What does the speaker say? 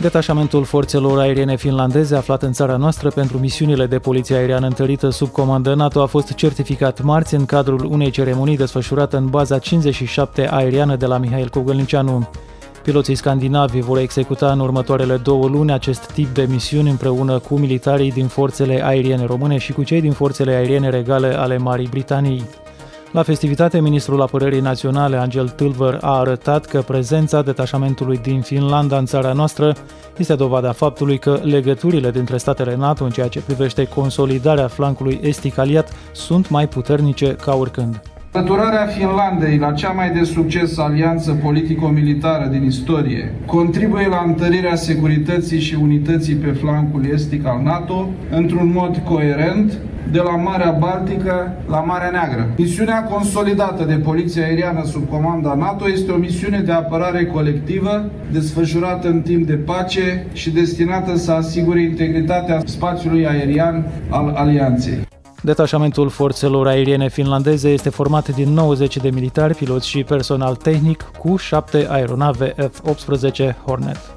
Detașamentul forțelor aeriene finlandeze aflat în țara noastră pentru misiunile de poliție aeriană întărită sub comandă NATO a fost certificat marți în cadrul unei ceremonii desfășurată în baza 57 aeriană de la Mihail Cogălnicianu. Piloții scandinavi vor executa în următoarele 2 luni acest tip de misiuni împreună cu militarii din forțele aeriene române și cu cei din forțele aeriene regale ale Marii Britanii. La festivitate, ministrul Apărării Naționale, Angel Tâlvăr, a arătat că prezența detașamentului din Finlanda în țara noastră este dovada faptului că legăturile dintre statele NATO în ceea ce privește consolidarea flancului estic aliat sunt mai puternice ca oricând. Alăturarea Finlandei la cea mai de succes alianță politico-militară din istorie contribuie la întărirea securității și unității pe flancul estic al NATO într-un mod coerent, de la Marea Baltică la Marea Neagră. Misiunea consolidată de poliție aeriană sub comanda NATO este o misiune de apărare colectivă, desfășurată în timp de pace și destinată să asigure integritatea spațiului aerian al alianței. Detașamentul forțelor aeriene finlandeze este format din 90 de militari, piloți și personal tehnic cu 7 aeronave F-18 Hornet.